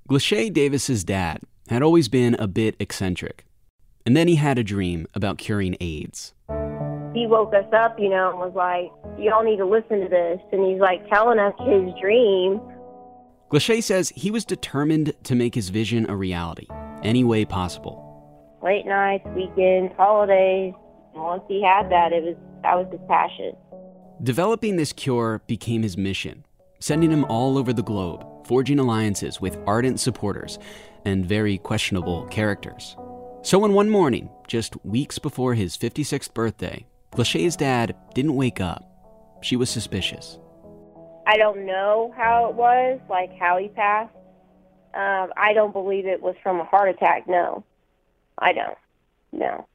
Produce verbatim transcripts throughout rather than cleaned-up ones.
Glashay Davis's dad had always been a bit eccentric. And then he had a dream about curing AIDS. He woke us up, you know, and was like, y'all need to listen to this. And he's like telling us his dream. Glashay says he was determined to make his vision a reality, any way possible. Late nights, weekends, holidays. And once he had that, it was that was his passion. Developing this cure became his mission, sending him all over the globe, forging alliances with ardent supporters and very questionable characters. So when one morning, just weeks before his fifty-sixth birthday, Glashay's dad didn't wake up, she was suspicious. I don't know how it was, like how he passed. Um, I don't believe it was from a heart attack, no. I don't. No.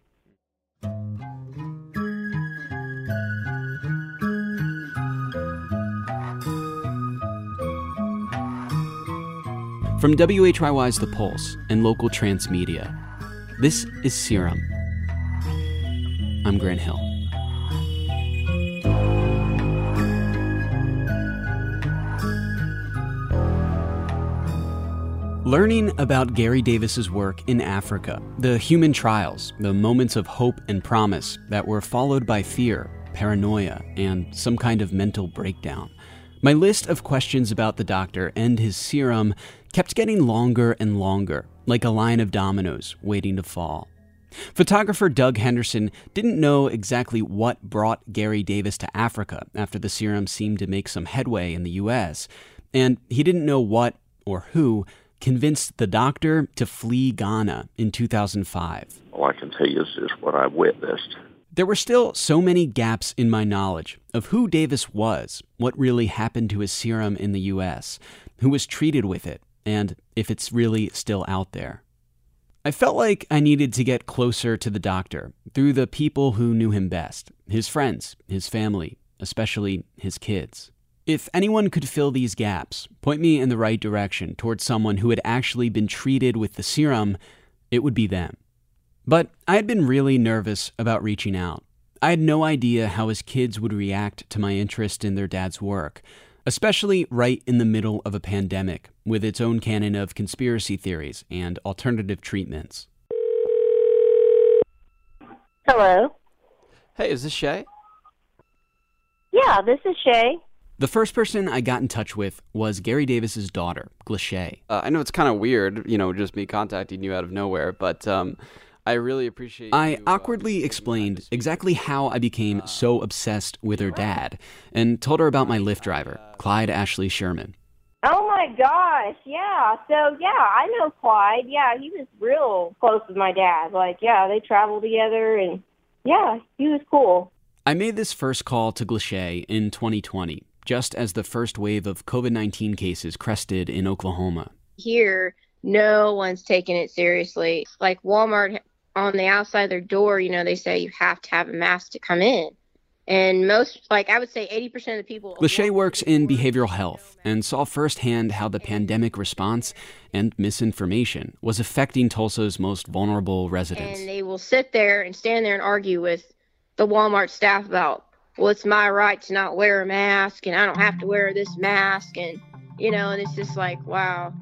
From W H Y Y's The Pulse and local transmedia, this is Serum. I'm Grant Hill. Learning about Gary Davis's work in Africa, the human trials, the moments of hope and promise that were followed by fear, paranoia, and some kind of mental breakdown. My list of questions about the doctor and his serum kept getting longer and longer, like a line of dominoes waiting to fall. Photographer Doug Henderson didn't know exactly what brought Gary Davis to Africa after the serum seemed to make some headway in the U S, and he didn't know what or who convinced the doctor to flee Ghana in two thousand five. All I can tell you is just what I witnessed. There were still so many gaps in my knowledge of who Davis was, what really happened to his serum in the U S, who was treated with it, and if it's really still out there. I felt like I needed to get closer to the doctor through the people who knew him best, his friends, his family, especially his kids. If anyone could fill these gaps, point me in the right direction towards someone who had actually been treated with the serum, it would be them. But I had been really nervous about reaching out. I had no idea how his kids would react to my interest in their dad's work, especially right in the middle of a pandemic with its own canon of conspiracy theories and alternative treatments. Hello? Hey, is this Shay? Yeah, this is Shay. The first person I got in touch with was Gary Davis's daughter, Glashay. Uh, I know it's kind of weird, you know, just me contacting you out of nowhere, but um, I really appreciate I you, awkwardly uh, explained exactly how I became so obsessed with her dad and told her about my Lyft driver, Clyde Ashley Sherman. Oh my gosh, yeah. So, yeah, I know Clyde. Yeah, he was real close with my dad. Like, yeah, they traveled together, and yeah, he was cool. I made this first call to Glashay in twenty twenty, just as the first wave of covid nineteen cases crested in Oklahoma. Here, no one's taking it seriously. Like Walmart, on the outside of their door, you know, they say you have to have a mask to come in. And most, like I would say eighty percent of the people... Glashay works in behavioral health and saw firsthand how the pandemic response and misinformation was affecting Tulsa's most vulnerable residents. And they will sit there and stand there and argue with the Walmart staff about, well, it's my right to not wear a mask, and I don't have to wear this mask, and, you know, and it's just like, wow.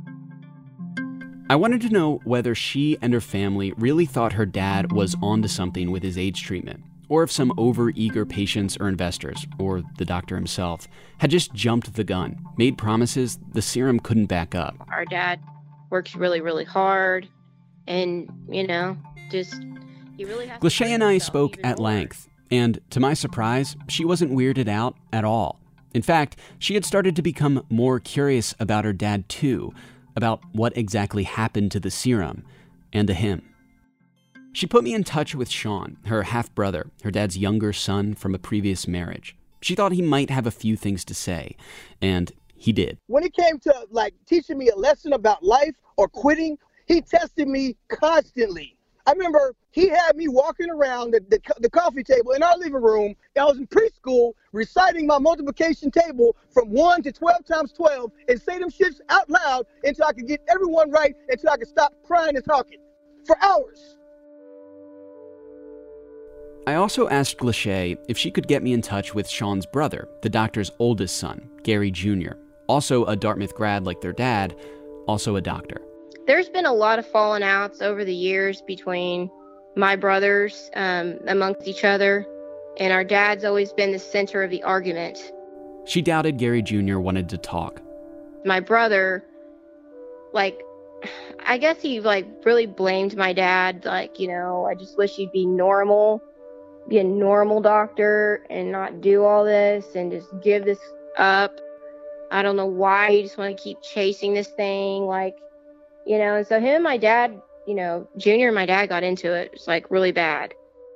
I wanted to know whether she and her family really thought her dad was onto something with his AIDS treatment, or if some over-eager patients or investors, or the doctor himself, had just jumped the gun, made promises the serum couldn't back up. Our dad works really, really hard, and, you know, just, he really has Glashay to and I himself spoke even at more. length, and to my surprise, she wasn't weirded out at all. In fact, she had started to become more curious about her dad too, about what exactly happened to the serum, and to him. She put me in touch with Sean, her half-brother, her dad's younger son from a previous marriage. She thought he might have a few things to say, and he did. When it came to, like, teaching me a lesson about life or quitting, he tested me constantly. I remember he had me walking around the, the, the coffee table in our living room. I was in preschool reciting my multiplication table from one to twelve times twelve and say them shits out loud until I could get everyone right, until I could stop crying and talking for hours. I also asked Glashay if she could get me in touch with Sean's brother, the doctor's oldest son, Gary Junior, also a Dartmouth grad like their dad, also a doctor. There's been a lot of falling outs over the years between my brothers um, amongst each other, and our dad's always been the center of the argument. She doubted Gary Junior wanted to talk. My brother, like, I guess he, like, really blamed my dad. Like, you know, I just wish you'd be normal, be a normal doctor and not do all this and just give this up. I don't know why you just want to keep chasing this thing, like, you know. And so him and my dad, you know, Junior and my dad got into it. It's, like, really bad.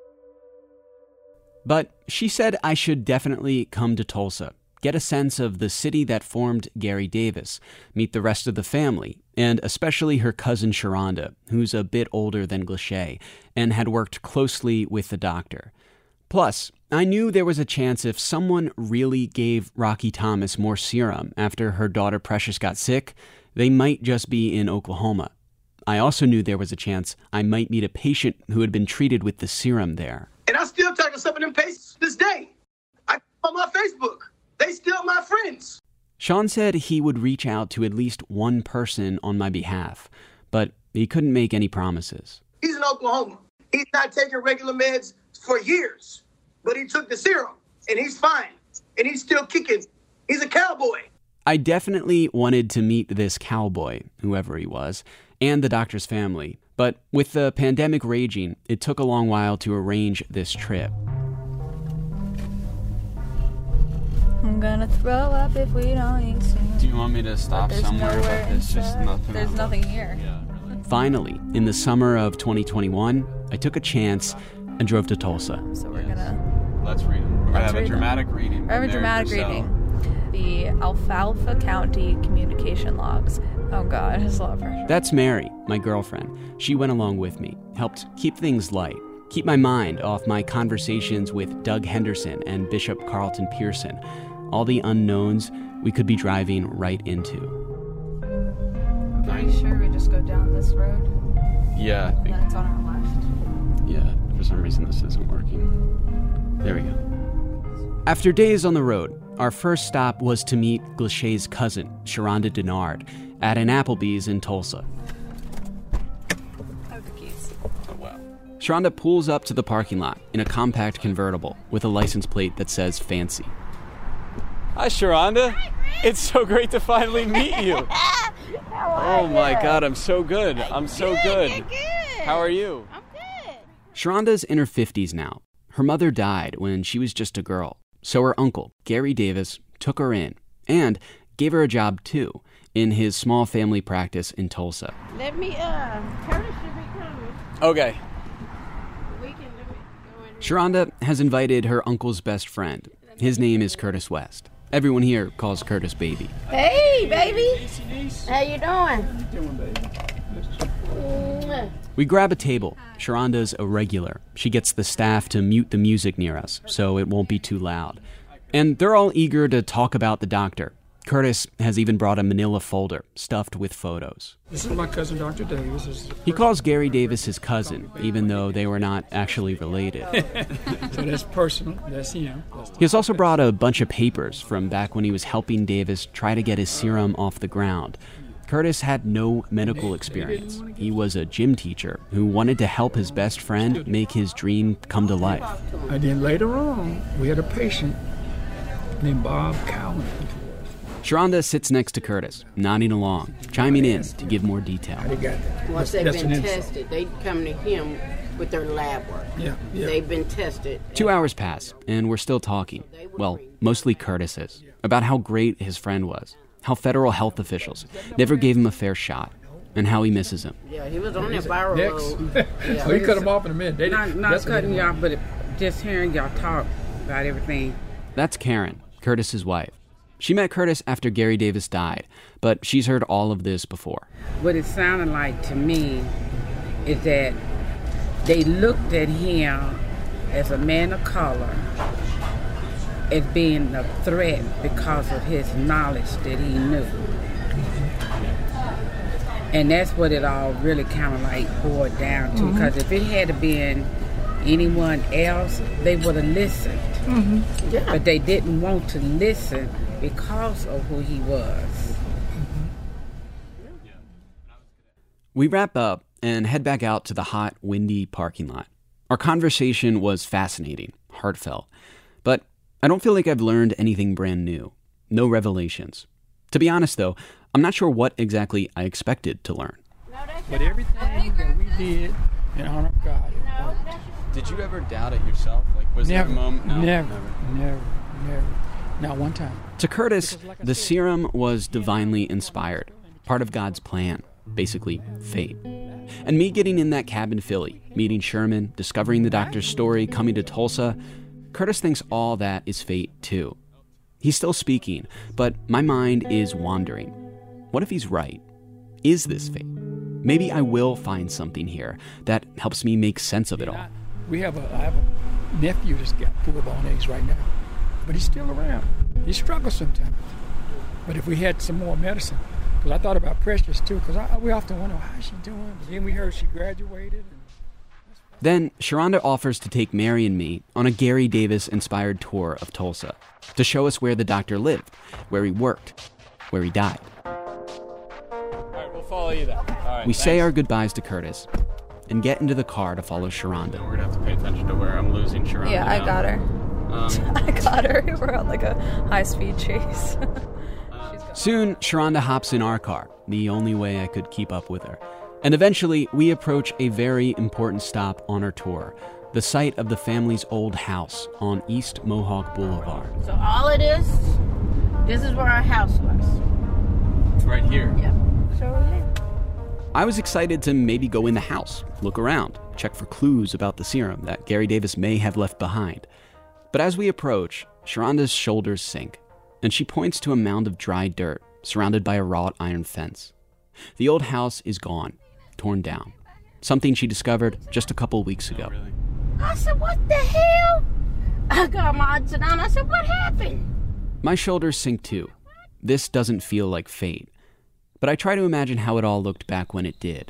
But she said I should definitely come to Tulsa, get a sense of the city that formed Gary Davis, meet the rest of the family, and especially her cousin Sharonda, who's a bit older than Glacé and had worked closely with the doctor. Plus, I knew there was a chance if someone really gave Rocky Thomas more serum after her daughter Precious got sick, they might just be in Oklahoma. I also knew there was a chance I might meet a patient who had been treated with the serum there. And I still talk to some of them patients this day. I on my Facebook. They still my friends. Sean said he would reach out to at least one person on my behalf, but he couldn't make any promises. He's in Oklahoma. He's not taking regular meds for years, but he took the serum, and he's fine, and he's still kicking. He's a cowboy. I definitely wanted to meet this cowboy, whoever he was, and the doctor's family, but with the pandemic raging, it took a long while to arrange this trip. I'm gonna throw up if we don't eat soon. Do you want me to stop somewhere? But there's just nothing. There's nothing here. Yeah. Finally, in the summer of twenty twenty-one, I took a chance and drove to Tulsa. So we're gonna... Let's read them. We're gonna have a dramatic them. reading. We're having a dramatic reading. The Alfalfa County communication logs. Oh God, it's a lot of pressure. That's Mary, my girlfriend. She went along with me, helped keep things light, keep my mind off my conversations with Doug Henderson and Bishop Carlton Pearson, all the unknowns we could be driving right into. I'm pretty sure we just go down this road. Yeah. I And think, then it's on our left. yeah. For some reason, this isn't working. There we go. After days on the road, our first stop was to meet Glacé's cousin, Sharonda Denard, at an Applebee's in Tulsa. I have the keys. Oh, wow. Sharonda pulls up to the parking lot in a compact convertible with a license plate that says fancy. Hi, Sharonda. Hi, it's so great to finally meet you. Oh my God, I'm so good. I'm so good. You're good. How are you? I'm good. Sharonda's in her fifties now. Her mother died when she was just a girl, so her uncle, Gary Davis, took her in and gave her a job too in his small family practice in Tulsa. Let me, uh, Curtis should be coming. Okay. We can, let me go in. Sharonda has invited her uncle's best friend. His name is Curtis West. Everyone here calls Curtis Baby. Hey, baby. How you doing? We grab a table. Sharonda's a regular. She gets the staff to mute the music near us so it won't be too loud. And they're all eager to talk about the doctor. Curtis has even brought a manila folder stuffed with photos. This is my cousin, Doctor Davis. This is He calls Gary Davis his cousin, even though they were not actually related. so that's personal. That's, you know. That's He has also brought a bunch of papers from back when he was helping Davis try to get his serum off the ground. Curtis had no medical experience. He was a gym teacher who wanted to help his best friend make his dream come to life. And then later on, we had a patient named Bob Cowan. Sharonda sits next to Curtis, nodding along, chiming in to give more detail. They got that. Once they've That's been an insight. tested, they come to him with their lab work. Yeah, yeah. They've been tested. Two hours pass, and we're still talking. Well, mostly Curtis is, about how great his friend was, how federal health officials never gave him a fair shot, and how he misses him. Yeah, he was on that viral Next. load. Yeah. So he cut him off in a minute. They Not, didn't- not that's what cutting they- y'all, but it, just hearing y'all talk about everything. That's Karen, Curtis's wife. She met Curtis after Gary Davis died, but she's heard all of this before. What it sounded like to me is that they looked at him as a man of color as being a threat because of his knowledge that he knew. And that's what it all really kind of like boiled down to, because if it had been anyone else, they would have listened. Mm-hmm. Yeah. But they didn't want to listen because of who he was. We wrap up and head back out to the hot, windy parking lot. Our conversation was fascinating, heartfelt, but I don't feel like I've learned anything brand new. No revelations. To be honest, though, I'm not sure what exactly I expected to learn. But everything that we did in honor of God, it worked. Did you ever doubt it yourself? Like, was never, there a moment? No, never, never, never, never. Not one time. To Curtis, the serum was divinely inspired, part of God's plan, basically fate. And me getting in that cab in Philly, meeting Sherman, discovering the doctor's story, coming to Tulsa, Curtis thinks all that is fate too. He's still speaking, but my mind is wandering. What if he's right? Is this fate? Maybe I will find something here that helps me make sense of it all. We have a, I have a nephew that's got poor bone eggs right now, but he's still around. He struggles sometimes. But if we had some more medicine, because I thought about Precious too, because we often wonder, how's she doing? But then we heard she graduated. And then Sharonda offers to take Mary and me on a Gary Davis-inspired tour of Tulsa to show us where the doctor lived, where he worked, where he died. All right, we'll follow you then. All right, we thanks. say our goodbyes to Curtis and get into the car to follow Sharonda. We're gonna have to pay attention to where I'm losing Sharonda. Yeah, I now. got her. Um, I got her. We're on like a high-speed chase. Soon, Sharonda hops in our car, the only way I could keep up with her. And eventually, we approach a very important stop on our tour, the site of the family's old house on East Mohawk Boulevard. So all of this, this is where our house was. It's right here. Yep. So yeah. I was excited to maybe go in the house, look around, check for clues about the serum that Gary Davis may have left behind. But as we approach, Sharonda's shoulders sink, and she points to a mound of dry dirt surrounded by a wrought iron fence. The old house is gone, torn down, something she discovered just a couple weeks ago. Oh, really? I said, what the hell? I got my eyes down. I said, what happened? My shoulders sink too. This doesn't feel like fate, but I try to imagine how it all looked back when it did.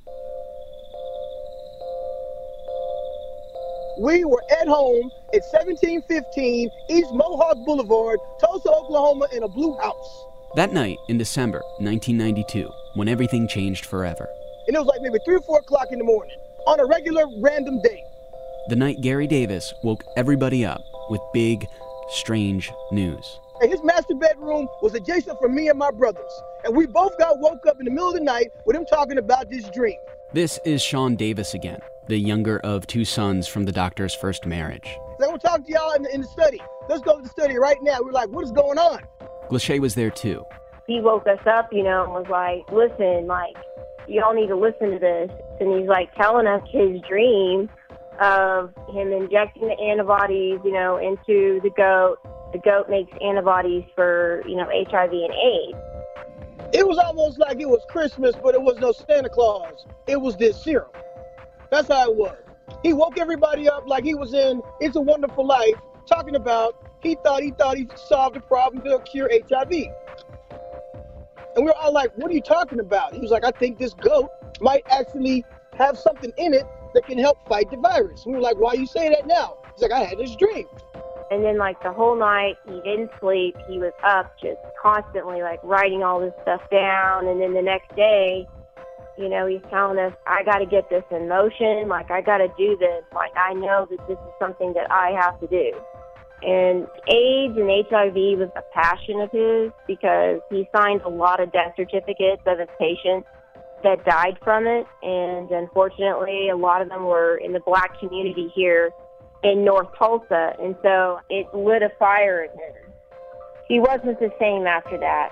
We were at home at seventeen fifteen East Mohawk Boulevard, Tulsa, Oklahoma, in a blue house. That night in December nineteen ninety-two, when everything changed forever. And it was like maybe three or four o'clock in the morning on a regular random day. The night Gary Davis woke everybody up with big, strange news. And his master bedroom was adjacent from me and my brothers. And we both got woke up in the middle of the night with him talking about this dream. This is Sean Davis again, the younger of two sons from the doctor's first marriage. So I'm going to talk to y'all in the, in the study. Let's go to the study right now. We're like, what is going on? Glacé was there too. He woke us up, you know, and was like, listen, like, y'all need to listen to this. And he's like telling us his dream of him injecting the antibodies, you know, into the goat. The goat makes antibodies for, you know, H I V and AIDS. It was almost like it was Christmas, but it was no Santa Claus. It was this serum. That's how it was. He woke everybody up like he was in It's a Wonderful Life, talking about he thought he thought he solved the problem to cure H I V. And we were all like, what are you talking about? He was like, I think this goat might actually have something in it that can help fight the virus. We were like, why are you saying that now? He's like, I had this dream. And then, like, the whole night, he didn't sleep. He was up just constantly, like, writing all this stuff down. And then the next day, you know, he's telling us, I got to get this in motion. Like, I got to do this. Like, I know that this is something that I have to do. And AIDS and H I V was a passion of his because he signed a lot of death certificates of his patients that died from it. And unfortunately, a lot of them were in the black community here in North Tulsa. And so it lit a fire in him. He wasn't the same after that.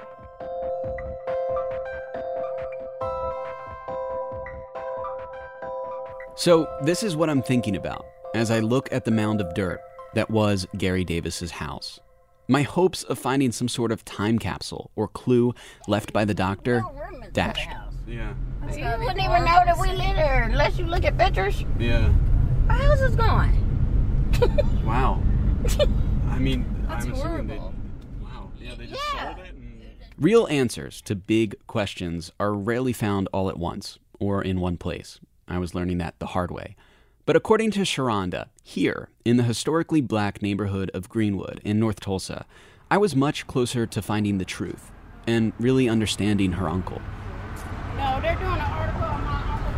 So this is what I'm thinking about as I look at the mound of dirt that was Gary Davis's house. My hopes of finding some sort of time capsule or clue left by the doctor dashed. Yeah. You wouldn't even know that we live there unless you look at pictures. Yeah. Our house is gone. Wow. I mean, That's I'm assuming they. horrible. Wow. Yeah, they just Yeah. sold it. And... Real answers to big questions are rarely found all at once or in one place. I was learning that the hard way. But according to Sharonda, here, in the historically black neighborhood of Greenwood in North Tulsa, I was much closer to finding the truth and really understanding her uncle. No, they're doing an article on my uncle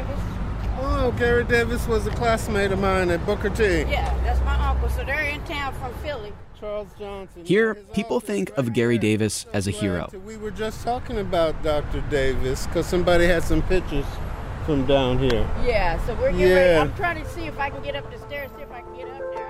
Davis. Oh, Gary Davis was a classmate of mine at Booker T. Yeah, that's my uncle. So they're in town from Philly. Charles Johnson. Here, people think of Gary Davis as a hero. We were just talking about Doctor Davis because somebody had some pictures from down here. Yeah, so we're getting Yeah. ready. I'm trying to see if I can get up the stairs, see if I can get up there.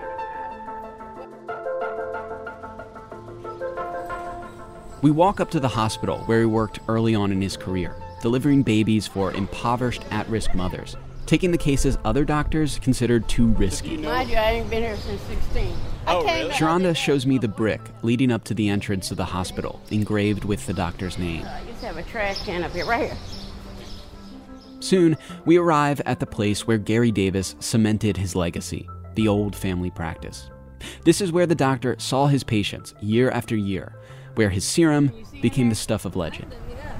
We walk up to the hospital where he worked early on in his career, delivering babies for impoverished at-risk mothers, taking the cases other doctors considered too risky. Mind you, I ain't been here since sixteen. Oh, I came really? Sharonda shows me the brick leading up to the entrance of the hospital, engraved with the doctor's name. I just have a trash can up here, right here. Soon, we arrive at the place where Gary Davis cemented his legacy, the old family practice. This is where the doctor saw his patients year after year, where his serum became the stuff of legend.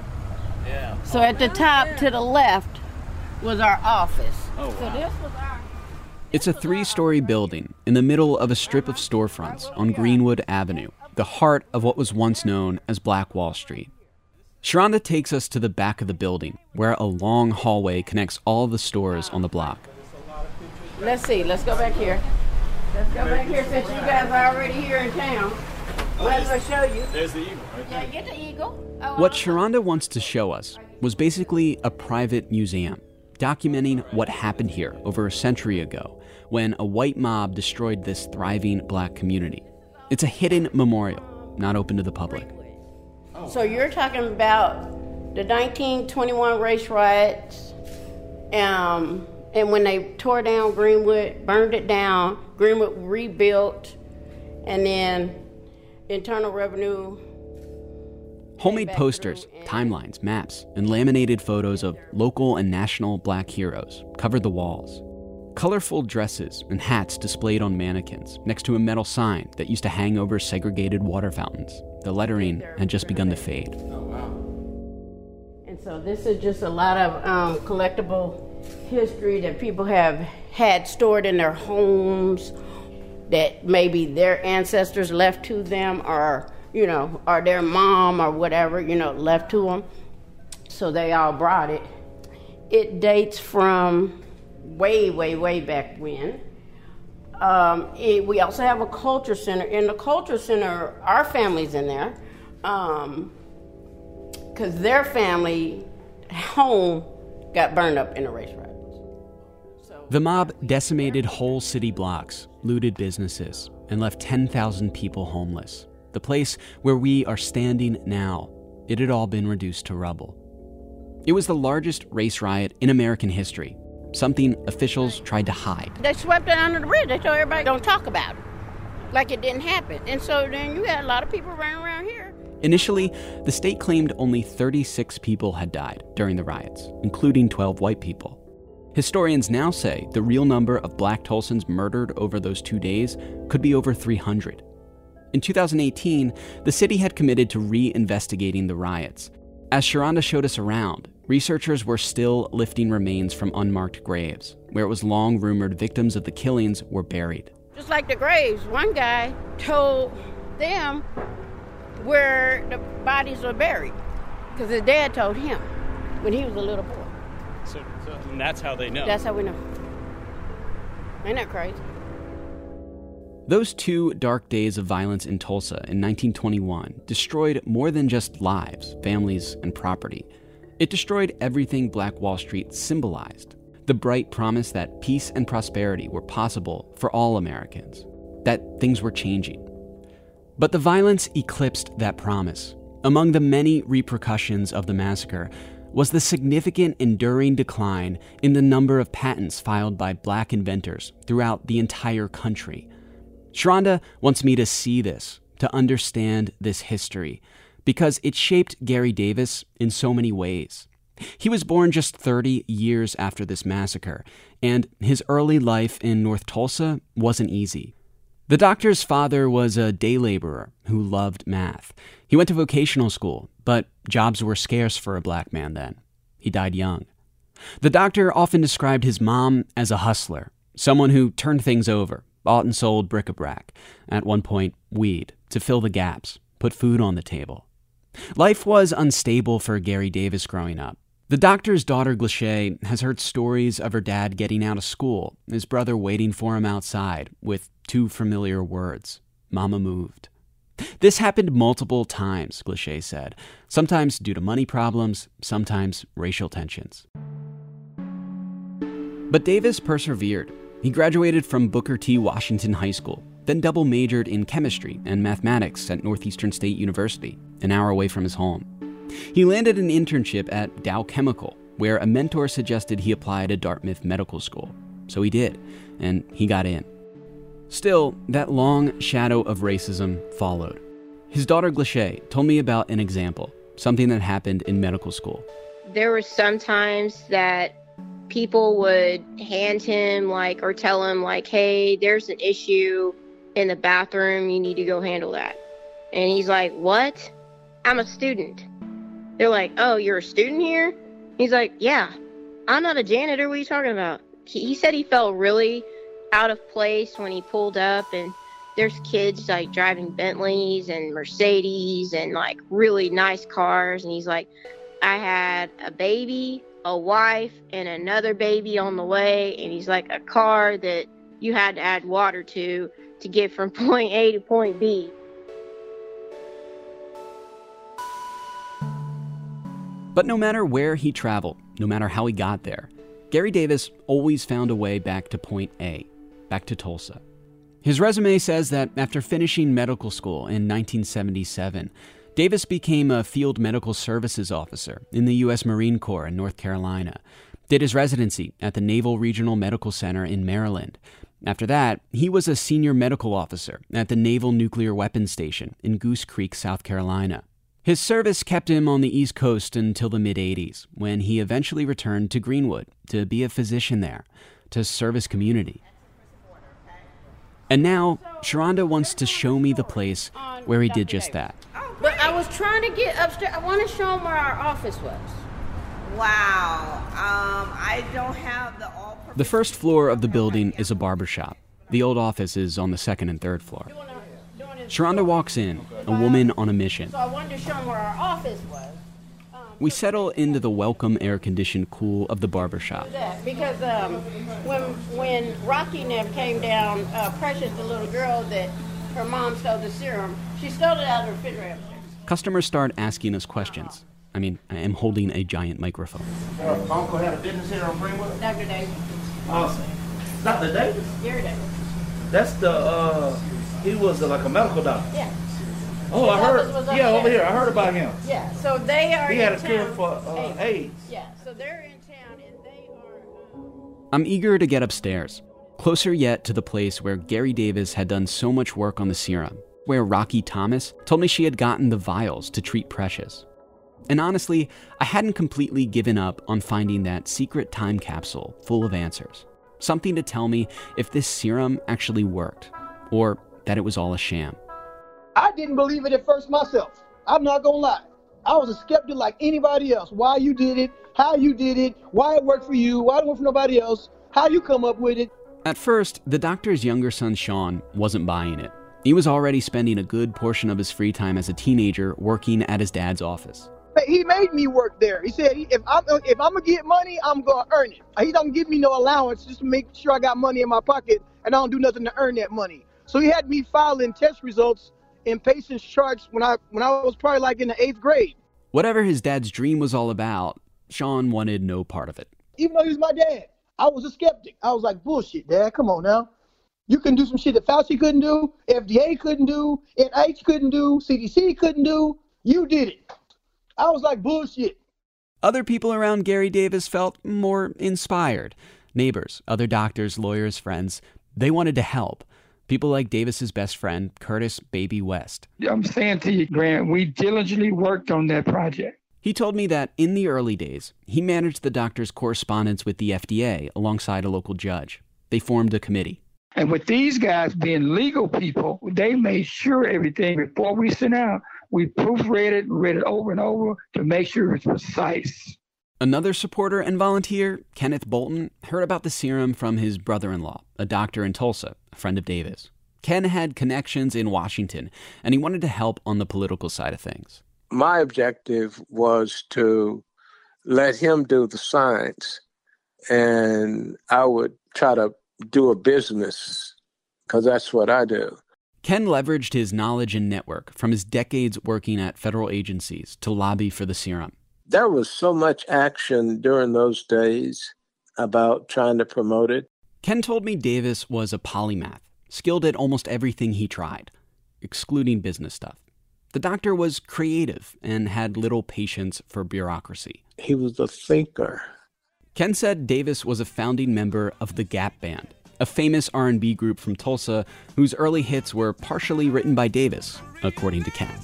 So at the top to the left was our office. Oh, wow. So this was our... It's a three-story building in the middle of a strip of storefronts on Greenwood Avenue, the heart of what was once known as Black Wall Street. Sharonda takes us to the back of the building, where a long hallway connects all the stores on the block. Let's see, let's go back here. Let's go back here since you guys are already here in town. Might as well show you. There's the eagle, right? Yeah, get the eagle. Oh, What Sharonda wants to show us was basically a private museum, documenting what happened here over a century ago when a white mob destroyed this thriving black community. It's a hidden memorial, not open to the public. So you're talking about the nineteen twenty-one race riots, um, and when they tore down Greenwood, burned it down, Greenwood rebuilt, and then Internal Revenue. Homemade posters, timelines, maps, and laminated photos of local and national black heroes covered the walls. Colorful dresses and hats displayed on mannequins next to a metal sign that used to hang over segregated water fountains. The lettering had just begun to fade. And so this is just a lot of um, collectible history that people have had stored in their homes that maybe their ancestors left to them, or, you know, or their mom or whatever, you know, left to them. So they all brought it. It dates from way, way, way back when. Um, it, we also have a culture center. In the culture center, our family's in there, um, because their family home got burned up in a race riot. The mob decimated whole city blocks, looted businesses, and left ten thousand people homeless. The place where we are standing now, it had all been reduced to rubble. It was the largest race riot in American history, something officials tried to hide. They swept it under the bridge. They told everybody, don't talk about it, like it didn't happen. And so then you had a lot of people running around here. Initially, the state claimed only thirty-six people had died during the riots, including twelve white people. Historians now say the real number of black Tulsans murdered over those two days could be over three hundred. In two thousand eighteen, the city had committed to re-investigating the riots. As Sharonda showed us around, researchers were still lifting remains from unmarked graves, where it was long rumored victims of the killings were buried. Just like the graves, one guy told them where the bodies were buried, because his dad told him when he was a little boy. So, so and that's how they know. That's how we know. Ain't that crazy? Those two dark days of violence in Tulsa in nineteen twenty-one destroyed more than just lives, families, and property. It destroyed everything Black Wall Street symbolized. The bright promise that peace and prosperity were possible for all Americans, that things were changing. But the violence eclipsed that promise. Among the many repercussions of the massacre was the significant enduring decline in the number of patents filed by black inventors throughout the entire country. Sharonda wants me to see this, to understand this history, because it shaped Gary Davis in so many ways. He was born just thirty years after this massacre, and his early life in North Tulsa wasn't easy. The doctor's father was a day laborer who loved math. He went to vocational school, but jobs were scarce for a black man then. He died young. The doctor often described his mom as a hustler, someone who turned things over, bought and sold bric-a-brac, at one point weed, to fill the gaps, put food on the table. Life was unstable for Gary Davis growing up. The doctor's daughter, Glache, has heard stories of her dad getting out of school, his brother waiting for him outside with two familiar words, "Mama moved." This happened multiple times, Glache said, sometimes due to money problems, sometimes racial tensions. But Davis persevered. He graduated from Booker T. Washington High School, then double majored in chemistry and mathematics at Northeastern State University, an hour away from his home. He landed an internship at Dow Chemical, where a mentor suggested he apply to Dartmouth Medical School. So he did, and he got in. Still, that long shadow of racism followed. His daughter Glache told me about an example, something that happened in medical school. There were some times that people would hand him like, or tell him like, hey, there's an issue in the bathroom, you need to go handle that. And he's like, what? I'm a student. They're like, oh, you're a student here? He's like, yeah, I'm not a janitor. What are you talking about? He, he said he felt really out of place when he pulled up, and there's kids like driving Bentleys and Mercedes and like really nice cars. And he's like, I had a baby, a wife, and another baby on the way. And he's like, a car that you had to add water to to get from point A to point B. But no matter where he traveled, no matter how he got there, Gary Davis always found a way back to point A, back to Tulsa. His resume says that after finishing medical school in nineteen seventy-seven, Davis became a field medical services officer in the U S Marine Corps in North Carolina, did his residency at the Naval Regional Medical Center in Maryland. After that, he was a senior medical officer at the Naval Nuclear Weapons Station in Goose Creek, South Carolina. His service kept him on the East Coast until the mid-eighties, when he eventually returned to Greenwood to be a physician there, to serve his community. And now, Sharonda wants to show me the place where he did just that. But I was trying to get upstairs. I want to show him where our office was. Wow. Um, I don't have the all... The first floor of the building is a barbershop. The old office is on the second and third floor. Sharonda walks in, a woman on a mission. So I wanted to show him where our office was. We settle into the welcome air-conditioned cool of the barbershop. Because um, when when Rocky Nev came down, uh, Precious, the little girl that her mom stole the serum, she stole it out of the refrigerator. Customers start asking us questions. I mean, I am holding a giant microphone. Uh, Uncle had a business here on Greenwood? Doctor Davis. Awesome. Doctor Davis? Gary Davis. That's the, uh, he was uh, like a medical doctor. Yeah. Oh, His I heard, office was up yeah, there. over here, I heard about him. Yeah, so they are He in had a town. cure for uh, AIDS. Yeah, so they're in town and they are... Um... I'm eager to get upstairs, closer yet to the place where Gary Davis had done so much work on the serum, where Rocky Thomas told me she had gotten the vials to treat Precious. And honestly, I hadn't completely given up on finding that secret time capsule full of answers. Something to tell me if this serum actually worked, or that it was all a sham. I didn't believe it at first myself. I'm not gonna lie. I was a skeptic like anybody else. Why you did it, how you did it, why it worked for you, why it worked for nobody else, how you come up with it. At first, the doctor's younger son, Sean, wasn't buying it. He was already spending a good portion of his free time as a teenager working at his dad's office. He made me work there. He said, if I'm, if I'm going to get money, I'm going to earn it. He don't give me no allowance just to make sure I got money in my pocket and I don't do nothing to earn that money. So he had me filing test results in patient's charts when I when I was probably like in the eighth grade. Whatever his dad's dream was all about, Sean wanted no part of it. Even though he was my dad, I was a skeptic. I was like, bullshit, Dad, come on now. You can do some shit that Fauci couldn't do, F D A couldn't do, N I H couldn't do, C D C couldn't do. You did it. I was like, bullshit. Other people around Gary Davis felt more inspired. Neighbors, other doctors, lawyers, friends, they wanted to help. People like Davis's best friend, Curtis Baby West. I'm saying to you, Grant, we diligently worked on that project. He told me that in the early days, he managed the doctor's correspondence with the F D A alongside a local judge. They formed a committee. And with these guys being legal people, they made sure everything before we sent out, we proofread it, read it over and over to make sure it's precise. Another supporter and volunteer, Kenneth Bolton, heard about the serum from his brother-in-law, a doctor in Tulsa, a friend of Davis. Ken had connections in Washington, and he wanted to help on the political side of things. My objective was to let him do the science, and I would try to do a business, because that's what I do. Ken leveraged his knowledge and network from his decades working at federal agencies to lobby for the serum. There was so much action during those days about trying to promote it. Ken told me Davis was a polymath, skilled at almost everything he tried, excluding business stuff. The doctor was creative and had little patience for bureaucracy. He was a thinker. Ken said Davis was a founding member of the Gap Band, a famous R and B group from Tulsa whose early hits were partially written by Davis, according to Ken.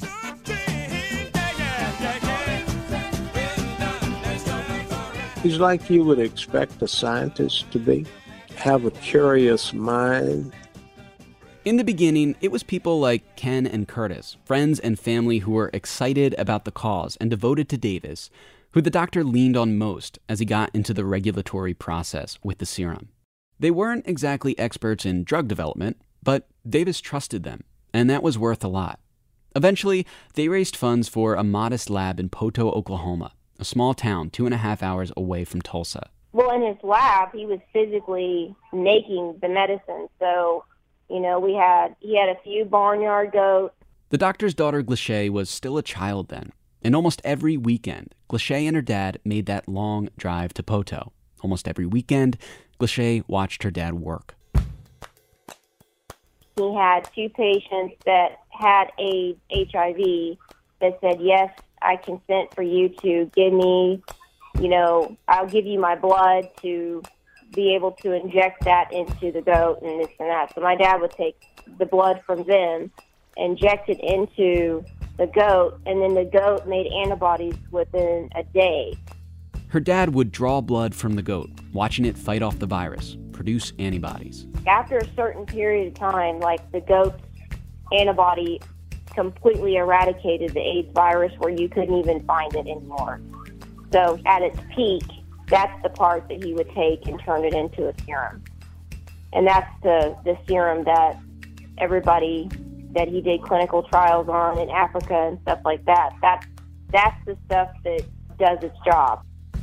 He's like you would expect a scientist to be, have a curious mind. In the beginning, it was people like Ken and Curtis, friends and family who were excited about the cause and devoted to Davis, who the doctor leaned on most as he got into the regulatory process with the serum. They weren't exactly experts in drug development, but Davis trusted them, and that was worth a lot. Eventually, they raised funds for a modest lab in Poto, Oklahoma, a small town two and a half hours away from Tulsa. Well, in his lab, he was physically making the medicine. So, you know, we had he had a few barnyard goats. The doctor's daughter, Glache, was still a child then, and almost every weekend, Glache and her dad made that long drive to Poto. Almost every weekend, Glache watched her dad work. He had two patients that had AIDS, H I V, that said, yes, I consent for you to give me, you know, I'll give you my blood to be able to inject that into the goat and this and that. So my dad would take the blood from them, inject it into the goat, and then the goat made antibodies within a day. Her dad would draw blood from the goat, watching it fight off the virus, produce antibodies. After a certain period of time, like the goat's antibody completely eradicated the AIDS virus where you couldn't even find it anymore. So at its peak, that's the part that he would take and turn it into a serum. And that's the, the serum that everybody that he did clinical trials on in Africa and stuff like that, that that's the stuff that does its job.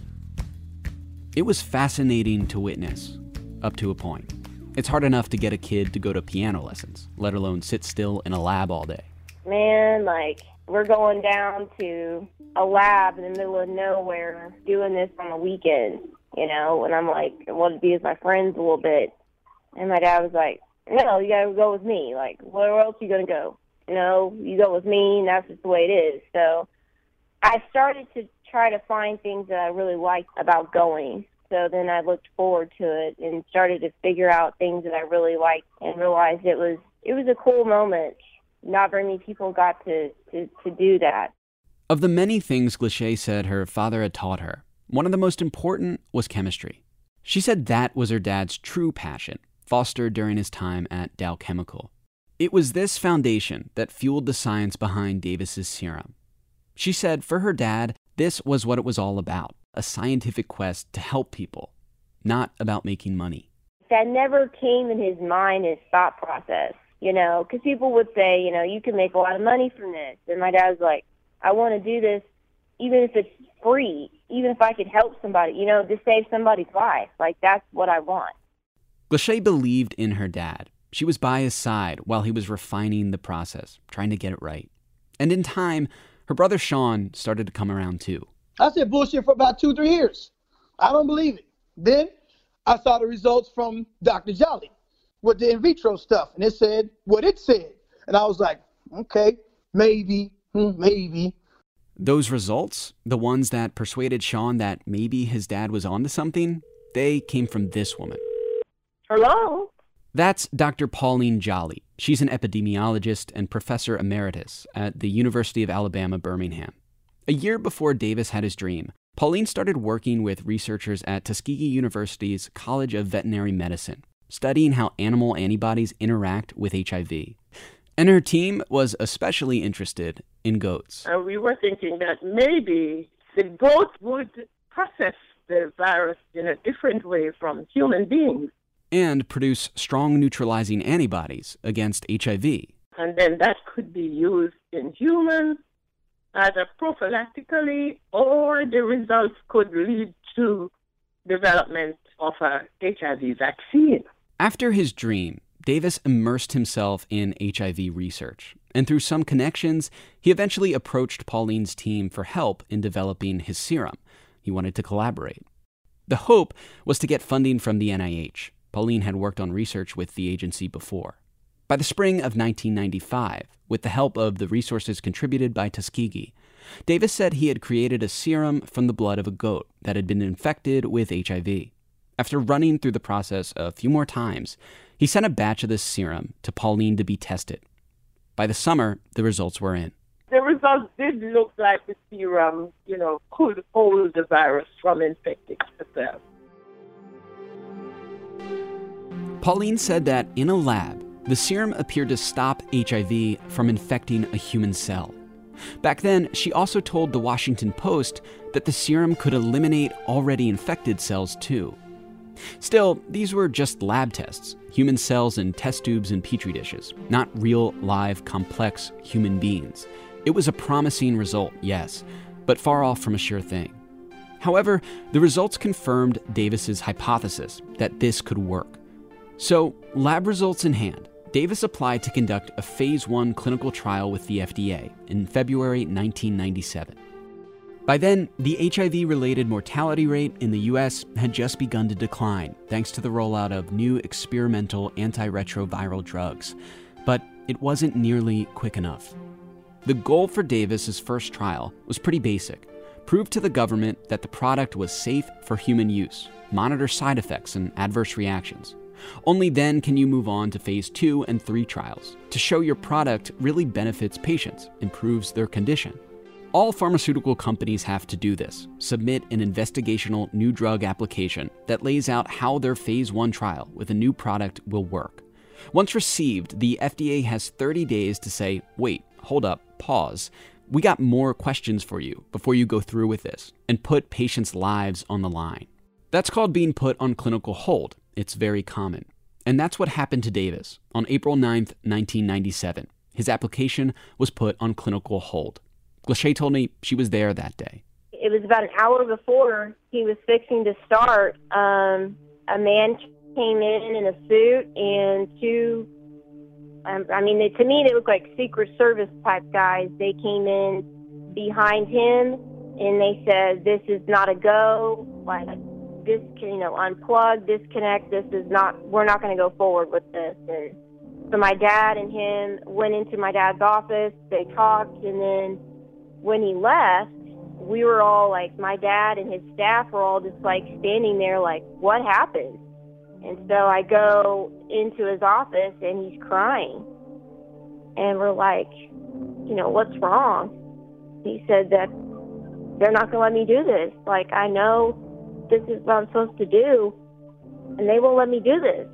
It was fascinating to witness, up to a point. It's hard enough to get a kid to go to piano lessons, let alone sit still in a lab all day. Man, like, we're going down to a lab in the middle of nowhere doing this on the weekend, you know, and I'm like, I want to be with my friends a little bit. And my dad was like, no, you got to go with me. Like, where else are you going to go? You know, you go with me, and that's just the way it is. So I started to try to find things that I really liked about going. So then I looked forward to it and started to figure out things that I really liked and realized it was it was a cool moment. Not very many people got to, to, to do that. Of the many things Glache said her father had taught her, one of the most important was chemistry. She said that was her dad's true passion, fostered during his time at Dow Chemical. It was this foundation that fueled the science behind Davis's serum. She said for her dad, this was what it was all about, a scientific quest to help people, not about making money. That never came in his mind, his thought process, you know, because people would say, you know, you can make a lot of money from this. And my dad was like, I want to do this even if it's free, even if I could help somebody, you know, to save somebody's life. Like, that's what I want. Glache believed in her dad. She was by his side while he was refining the process, trying to get it right. And in time, her brother Sean started to come around too. I said bullshit for about two, three years. I don't believe it. Then I saw the results from Doctor Jolly with the in vitro stuff, and it said what it said. And I was like, okay, maybe, maybe. Those results, the ones that persuaded Sean that maybe his dad was onto something, they came from this woman. Hello? That's Doctor Pauline Jolly. She's an epidemiologist and professor emeritus at the University of Alabama, Birmingham. A year before Davis had his dream, Pauline started working with researchers at Tuskegee University's College of Veterinary Medicine, studying how animal antibodies interact with H I V. And her team was especially interested in goats. Uh, we were thinking that maybe the goat would process the virus in a different way from human beings. And produce strong neutralizing antibodies against H I V. And then that could be used in humans either prophylactically or the results could lead to development of a H I V vaccine. After his dream, Davis immersed himself in H I V research, and through some connections, he eventually approached Pauline's team for help in developing his serum. He wanted to collaborate. The hope was to get funding from the N I H. Pauline had worked on research with the agency before. By the spring of nineteen ninety-five, with the help of the resources contributed by Tuskegee, Davis said he had created a serum from the blood of a goat that had been infected with H I V. After running through the process a few more times, he sent a batch of this serum to Pauline to be tested. By the summer, the results were in. The results did look like the serum, you know, could hold the virus from infecting the cell. Pauline said that in a lab, the serum appeared to stop H I V from infecting a human cell. Back then, she also told the Washington Post that the serum could eliminate already infected cells too. Still, these were just lab tests, human cells in test tubes and petri dishes, not real, live, complex human beings. It was a promising result, yes, but far off from a sure thing. However, the results confirmed Davis's hypothesis that this could work. So, lab results in hand, Davis applied to conduct a phase one clinical trial with the F D A in February nineteen ninety-seven. By then, the H I V-related mortality rate in the U S had just begun to decline thanks to the rollout of new experimental antiretroviral drugs, but it wasn't nearly quick enough. The goal for Davis's first trial was pretty basic: prove to the government that the product was safe for human use, monitor side effects and adverse reactions. Only then can you move on to phase two and three trials to show your product really benefits patients, improves their condition. All pharmaceutical companies have to do this, submit an investigational new drug application that lays out how their phase one trial with a new product will work. Once received, the F D A has thirty days to say, wait, hold up, pause. We got more questions for you before you go through with this, and put patients' lives on the line. That's called being put on clinical hold. It's very common. And that's what happened to Davis. On April ninth, nineteen ninety-seven, his application was put on clinical hold. Glacé told me she was there that day. It was about an hour before he was fixing to start. Um, a man came in in a suit and two, um, I mean, they, to me, they looked like Secret Service type guys. They came in behind him and they said, this is not a go. Like, this, you know, unplug, disconnect. This is not, we're not going to go forward with this. And so my dad and him went into my dad's office. They talked, and then when he left, we were all like, my dad and his staff were all just like standing there like, what happened? And so I go into his office and he's crying. And we're like, you know, what's wrong? He said that they're not going to let me do this. Like, I know this is what I'm supposed to do, and they won't let me do this.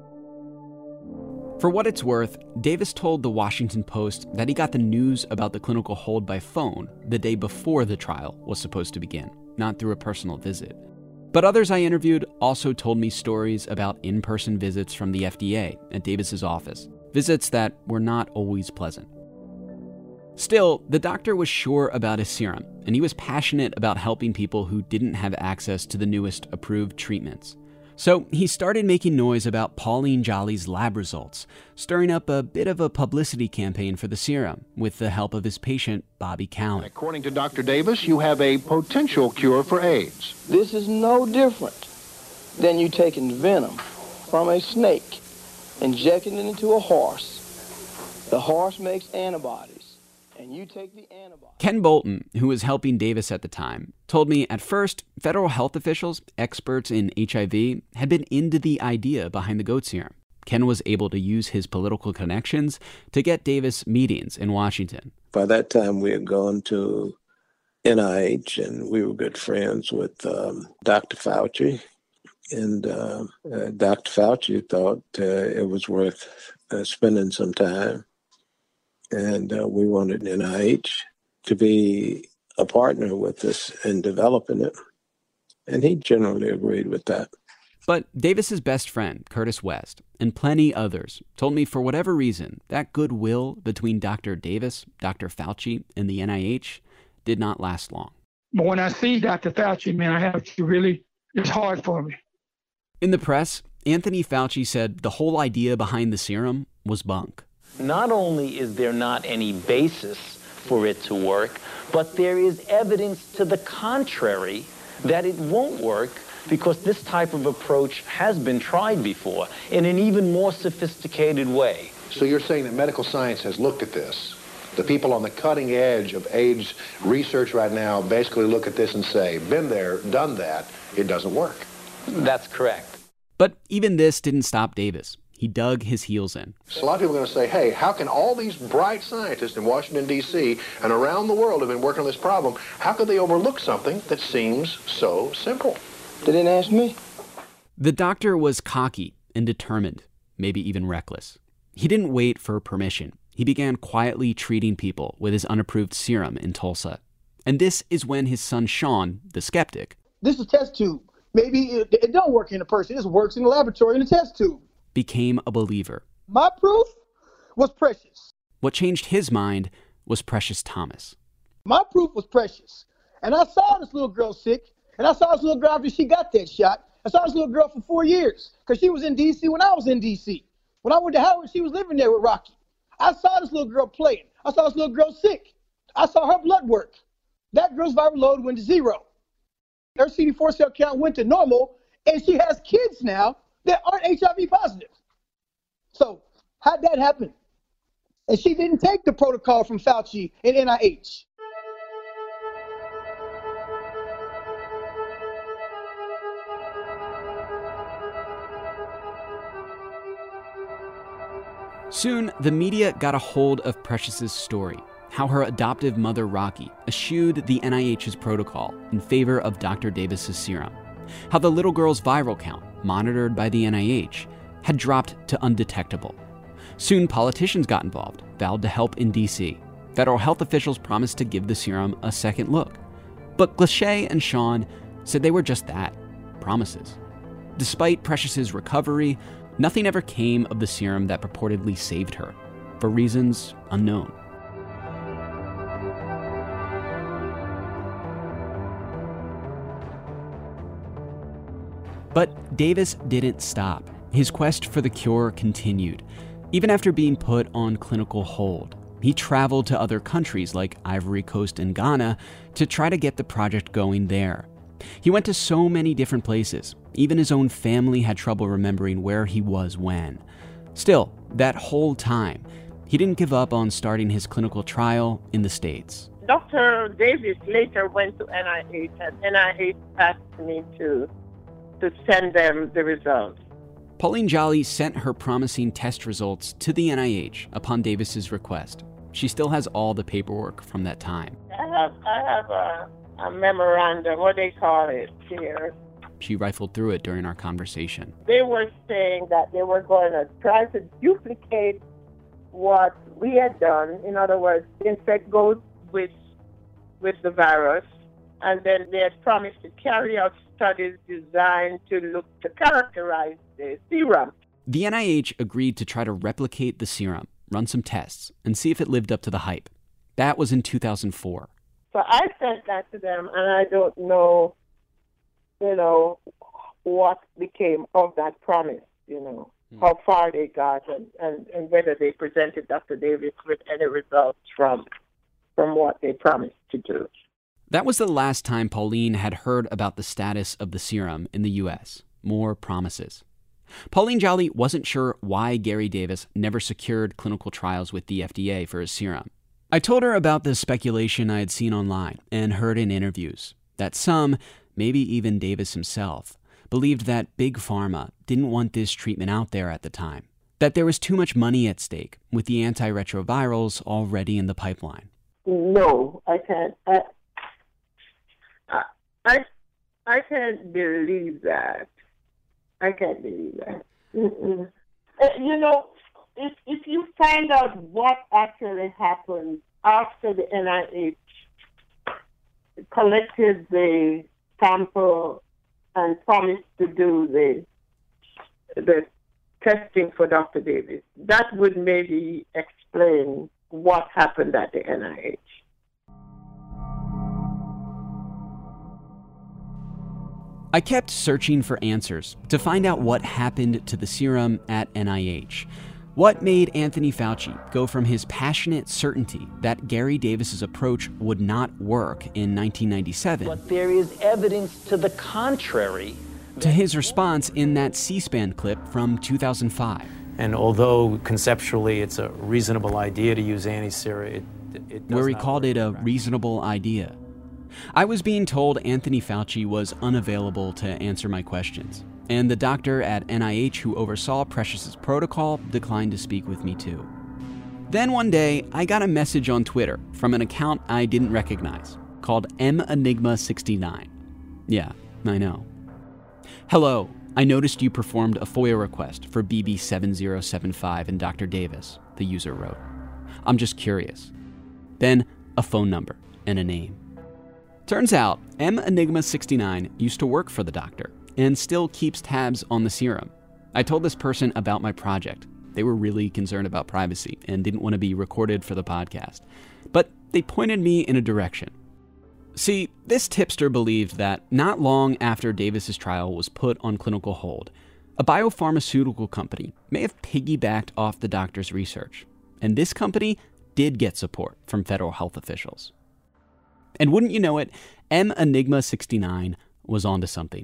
For what it's worth, Davis told the Washington Post that he got the news about the clinical hold by phone the day before the trial was supposed to begin, not through a personal visit. But others I interviewed also told me stories about in-person visits from the F D A at Davis's office, visits that were not always pleasant. Still, the doctor was sure about his serum, and he was passionate about helping people who didn't have access to the newest approved treatments. So he started making noise about Pauline Jolly's lab results, stirring up a bit of a publicity campaign for the serum with the help of his patient, Bobby Cowan. According to Doctor Davis, you have a potential cure for AIDS. This is no different than you taking venom from a snake, injecting it into a horse. The horse makes antibodies, and you take the antibodies. Ken Bolton, who was helping Davis at the time, told me at first federal health officials, experts in H I V, had been into the idea behind the goat serum. Ken was able to use his political connections to get Davis meetings in Washington. By that time, we had gone to N I H, and we were good friends with um, Doctor Fauci. And uh, uh, Doctor Fauci thought uh, it was worth uh, spending some time. And uh, we wanted N I H to be a partner with us in developing it. And he generally agreed with that. But Davis's best friend, Curtis West, and plenty others told me for whatever reason, that goodwill between Doctor Davis, Doctor Fauci, and the N I H did not last long. But when I see Doctor Fauci, man, I have to really, it's hard for me. In the press, Anthony Fauci said the whole idea behind the serum was bunk. Not only is there not any basis for it to work, but there is evidence to the contrary that it won't work, because this type of approach has been tried before in an even more sophisticated way. So you're saying that medical science has looked at this? The people on the cutting edge of AIDS research right now basically look at this and say, been there, done that, it doesn't work. That's correct. But even this didn't stop Davis. He dug his heels in. So a lot of people are going to say, hey, how can all these bright scientists in Washington, D C and around the world have been working on this problem, how could they overlook something that seems so simple? They didn't ask me. The doctor was cocky and determined, maybe even reckless. He didn't wait for permission. He began quietly treating people with his unapproved serum in Tulsa. And this is when his son Sean, the skeptic, this is a test tube. Maybe it, it don't work in a person. This works in the laboratory in a test tube. Became a believer. My proof was Precious. What changed his mind was Precious Thomas. My proof was Precious. And I saw this little girl sick. And I saw this little girl after she got that shot. I saw this little girl for four years because she was in D C when I was in D C. When I went to Howard, she was living there with Rocky. I saw this little girl playing. I saw this little girl sick. I saw her blood work. That girl's viral load went to zero. Her C D four cell count went to normal, and she has kids now that aren't H I V positive. So how'd that happen? And she didn't take the protocol from Fauci and N I H. Soon, the media got a hold of Precious's story, how her adoptive mother, Rocky, eschewed the N I H's protocol in favor of Doctor Davis's serum, how the little girl's viral count, monitored by the N I H, had dropped to undetectable. Soon, politicians got involved, vowed to help in D C. Federal health officials promised to give the serum a second look. But Glacé and Sean said they were just that, promises. Despite Precious's recovery, nothing ever came of the serum that purportedly saved her, for reasons unknown. But Davis didn't stop. His quest for the cure continued. Even after being put on clinical hold, he traveled to other countries like Ivory Coast and Ghana to try to get the project going there. He went to so many different places. Even his own family had trouble remembering where he was when. Still, that whole time, he didn't give up on starting his clinical trial in the States. Doctor Davis later went to N I H, and N I H asked me to, to send them the results. Pauline Jolly sent her promising test results to the N I H upon Davis's request. She still has all the paperwork from that time. I have, I have a, a memorandum, what they call it here. She rifled through it during our conversation. They were saying that they were going to try to duplicate what we had done. In other words, infect goats with, with the virus. And then they had promised to carry out studies designed to look to characterize the serum. The N I H agreed to try to replicate the serum, run some tests, and see if it lived up to the hype. That was in two thousand four. So I sent that to them, and I don't know, you know, what became of that promise, you know, mm. how far they got, and, and, and whether they presented Doctor Davis with any results from from what they promised to do. That was the last time Pauline had heard about the status of the serum in the U S. More promises. Pauline Jolly wasn't sure why Gary Davis never secured clinical trials with the F D A for his serum. I told her about the speculation I had seen online and heard in interviews, that some, maybe even Davis himself, believed that Big Pharma didn't want this treatment out there at the time, that there was too much money at stake with the antiretrovirals already in the pipeline. No, I can't. I, I, I can't believe that. I can't believe that. Mm-mm. Uh, you know, if if you find out what actually happened after the N I H collected the sample and promised to do the the testing for Doctor Davis, that would maybe explain what happened at the N I H. I kept searching for answers to find out what happened to the serum at N I H. What made Anthony Fauci go from his passionate certainty that Gary Davis's approach would not work in nineteen ninety-seven, but there is evidence to the contrary, to his response in that C-SPAN clip from two thousand five. And although conceptually it's a reasonable idea to use anti-sera, it, it does where he not called work it a reasonable idea. I was being told Anthony Fauci was unavailable to answer my questions, and the doctor at N I H who oversaw Precious's protocol declined to speak with me too. Then one day, I got a message on Twitter from an account I didn't recognize, called M Enigma sixty-nine. Yeah, I know. Hello, I noticed you performed a FOIA request for B B seven zero seven five and Doctor Davis, the user wrote. I'm just curious. Then a phone number and a name. Turns out, M Enigma sixty-nine used to work for the doctor and still keeps tabs on the serum. I told this person about my project. They were really concerned about privacy and didn't want to be recorded for the podcast. But they pointed me in a direction. See, this tipster believed that not long after Davis's trial was put on clinical hold, a biopharmaceutical company may have piggybacked off the doctor's research. And this company did get support from federal health officials. And wouldn't you know it, M Enigma sixty-nine was onto something.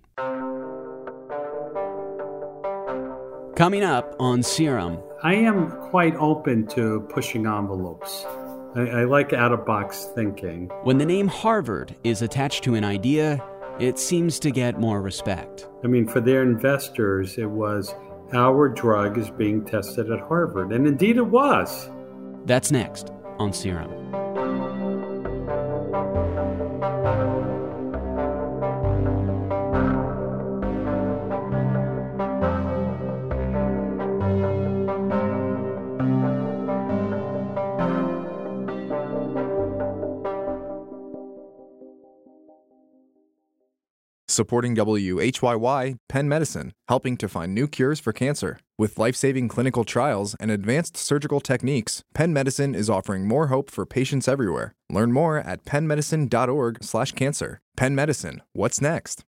Coming up on Serum. I am quite open to pushing envelopes. I, I like out-of-box thinking. When the name Harvard is attached to an idea, it seems to get more respect. I mean, for their investors, it was, our drug is being tested at Harvard. And indeed it was. That's next on Serum. Supporting W H Y Y, Penn Medicine, helping to find new cures for cancer. With life-saving clinical trials and advanced surgical techniques, Penn Medicine is offering more hope for patients everywhere. Learn more at pennmedicine.org slash cancer. Penn Medicine, what's next?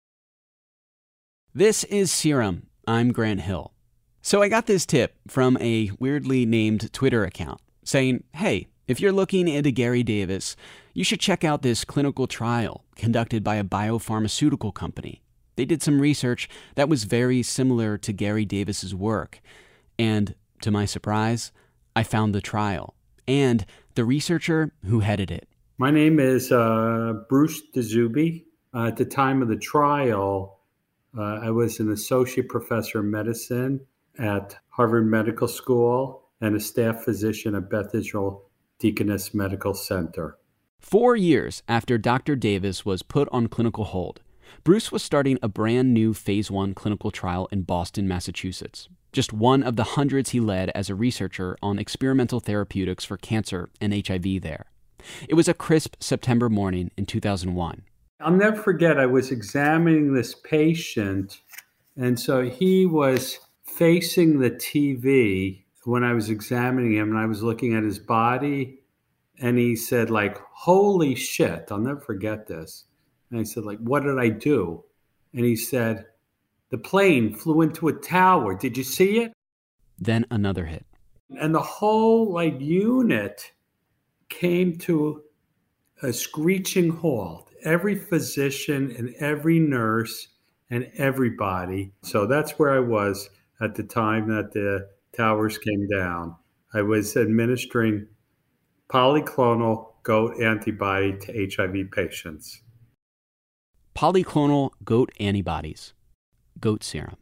This is Serum. I'm Grant Hill. So I got this tip from a weirdly named Twitter account saying, hey, if you're looking into Gary Davis, you should check out this clinical trial conducted by a biopharmaceutical company. They did some research that was very similar to Gary Davis's work. And to my surprise, I found the trial and the researcher who headed it. My name is uh, Bruce DeZuby. Uh, at the time of the trial, uh, I was an associate professor of medicine at Harvard Medical School and a staff physician at Beth Israel Deaconess Medical Center. Four years after Doctor Davis was put on clinical hold, Bruce was starting a brand new phase one clinical trial in Boston, Massachusetts, just one of the hundreds he led as a researcher on experimental therapeutics for cancer and H I V there. It was a crisp September morning in two thousand one. I'll never forget, I was examining this patient, and so he was facing the T V when I was examining him, and I was looking at his body, and he said, like, holy shit, I'll never forget this. And I said, like, what did I do? And he said, the plane flew into a tower. Did you see it? Then another hit. And the whole, like, unit came to a screeching halt. Every physician and every nurse and everybody. So that's where I was at the time that the towers came down. I was administering polyclonal goat antibody to H I V patients. Polyclonal goat antibodies. Goat serum.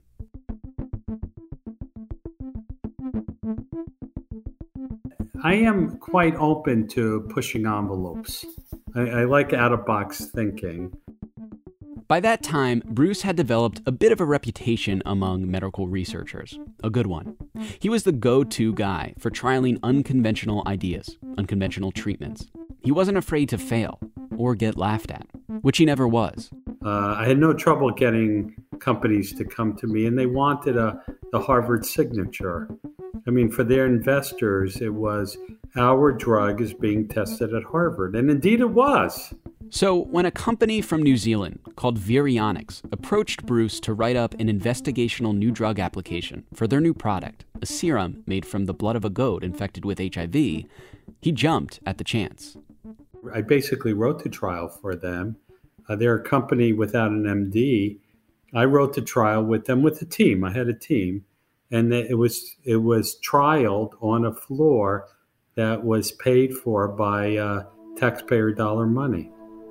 I am quite open to pushing envelopes. I, I like out-of-box thinking. By that time, Bruce had developed a bit of a reputation among medical researchers, a good one. He was the go-to guy for trialing unconventional ideas, unconventional treatments. He wasn't afraid to fail or get laughed at, which he never was. Uh, I had no trouble getting companies to come to me, and they wanted a, the Harvard signature. I mean, for their investors, it was, our drug is being tested at Harvard. And indeed it was. So when a company from New Zealand called Virionyx approached Bruce to write up an investigational new drug application for their new product, a serum made from the blood of a goat infected with H I V, he jumped at the chance. I basically wrote the trial for them. Uh, they're a company without an M D. I wrote the trial with them with a team. I had a team, and it was it was trialed on a floor that was paid for by uh, taxpayer dollar money.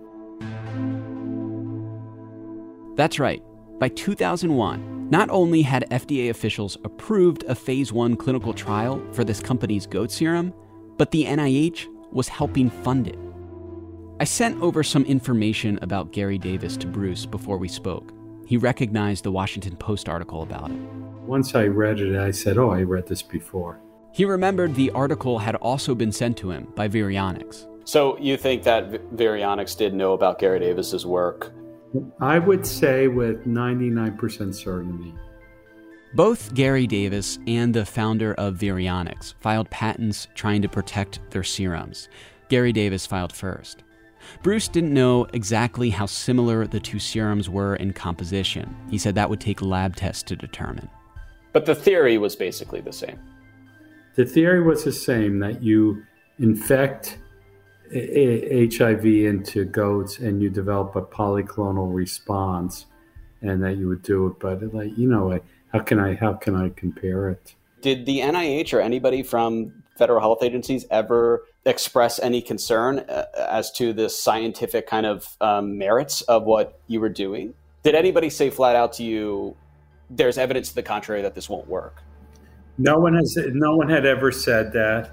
That's right. By two thousand one, not only had F D A officials approved a phase one clinical trial for this company's goat serum, but the N I H was helping fund it. I sent over some information about Gary Davis to Bruce before we spoke. He recognized the Washington Post article about it. Once I read it, I said, oh, I read this before. He remembered the article had also been sent to him by Virionyx. So you think that Virionyx did know about Gary Davis's work? I would say with ninety-nine percent certainty. Both Gary Davis and the founder of Virionyx filed patents trying to protect their serums. Gary Davis filed first. Bruce didn't know exactly how similar the two serums were in composition. He said that would take lab tests to determine. But the theory was basically the same. The theory was the same, that you infect H I V into goats and you develop a polyclonal response, and that you would do it. But like, you know, how can I how can I compare it? Did the N I H or anybody from federal health agencies ever express any concern uh, as to the scientific kind of um, merits of what you were doing? Did anybody say flat out to you, there's evidence to the contrary that this won't work? No one has. No one had ever said that.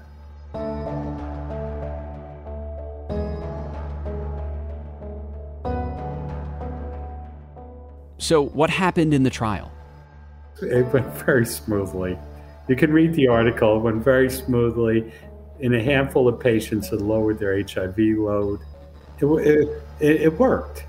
So what happened in the trial? It went very smoothly. You can read the article. It went very smoothly. In a handful of patients, it lowered their H I V load. It, it, it, it worked.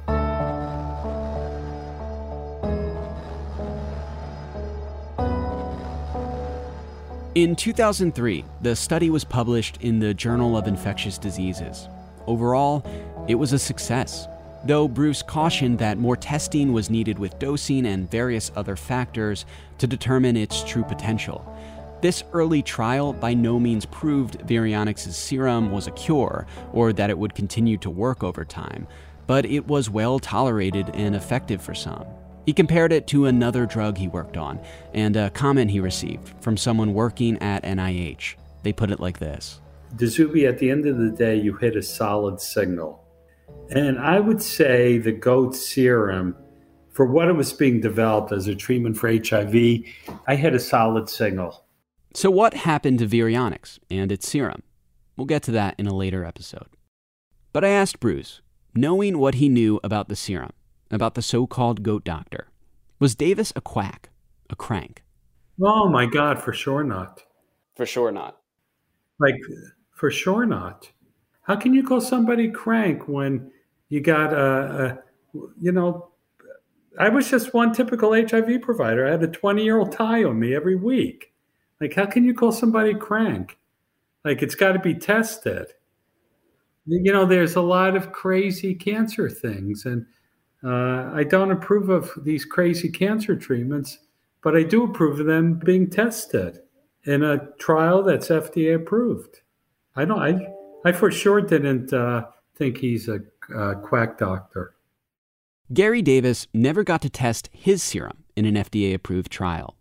In two thousand three, the study was published in the Journal of Infectious Diseases. Overall, it was a success, though Bruce cautioned that more testing was needed with dosing and various other factors to determine its true potential. This early trial by no means proved Virionyx's serum was a cure, or that it would continue to work over time, but it was well tolerated and effective for some. He compared it to another drug he worked on, and a comment he received from someone working at N I H. They put it like this. Dzubie, at the end of the day, you hit a solid signal. And I would say the goat serum, for what it was being developed as a treatment for H I V, I hit a solid signal. So what happened to Virionyx and its serum? We'll get to that in a later episode. But I asked Bruce, knowing what he knew about the serum, about the so-called goat doctor, was Davis a quack, a crank? Oh my God, for sure not. For sure not. Like, for sure not. How can you call somebody crank when you got a, a you know, I was just one typical H I V provider. I had a twenty-year-old tie on me every week. Like, how can you call somebody crank? Like, it's got to be tested. You know, there's a lot of crazy cancer things, and uh, I don't approve of these crazy cancer treatments, but I do approve of them being tested in a trial that's F D A approved. I don't. I I for sure didn't uh, think he's a uh, quack doctor. Gary Davis never got to test his serum in an F D A-approved trial.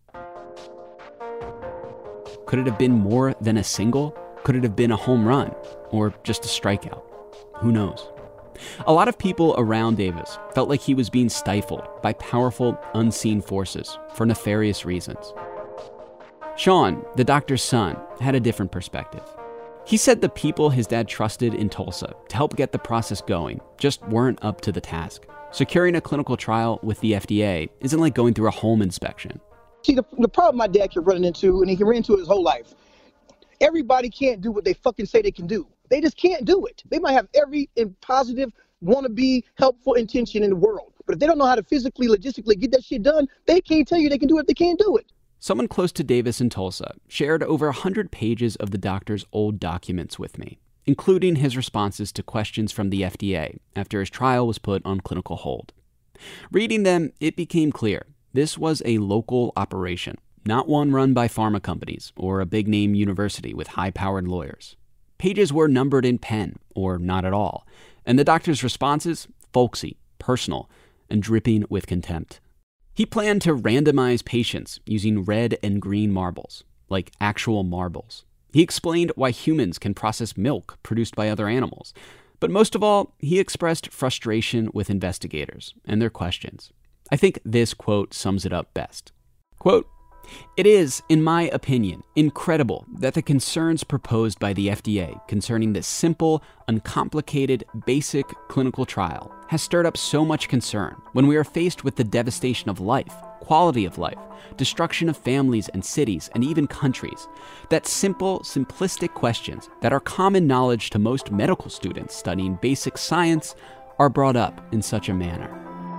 Could it have been more than a single? Could it have been a home run? Or just a strikeout? Who knows? A lot of people around Davis felt like he was being stifled by powerful, unseen forces for nefarious reasons. Sean, the doctor's son, had a different perspective. He said the people his dad trusted in Tulsa to help get the process going just weren't up to the task. Securing a clinical trial with the F D A isn't like going through a home inspection. See, the, the problem my dad kept running into, and he ran into it his whole life, everybody can't do what they fucking say they can do. They just can't do it. They might have every positive, wanna-be, helpful intention in the world, but if they don't know how to physically, logistically get that shit done, they can't tell you they can do it if they can't do it. Someone close to Davis in Tulsa shared over one hundred pages of the doctor's old documents with me. including his responses to questions from the F D A after his trial was put on clinical hold. Reading them, it became clear this was a local operation, not one run by pharma companies or a big-name university with high-powered lawyers. Pages were numbered in pen, or not at all, and the doctor's responses, folksy, personal, and dripping with contempt. He planned to randomize patients using red and green marbles, like actual marbles. He explained why humans can process milk produced by other animals. But most of all, he expressed frustration with investigators and their questions. I think this quote sums it up best. Quote, "It is, in my opinion, incredible that the concerns proposed by the F D A concerning this simple, uncomplicated, basic clinical trial has stirred up so much concern when we are faced with the devastation of life, quality of life, destruction of families and cities and even countries, that simple, simplistic questions that are common knowledge to most medical students studying basic science are brought up in such a manner."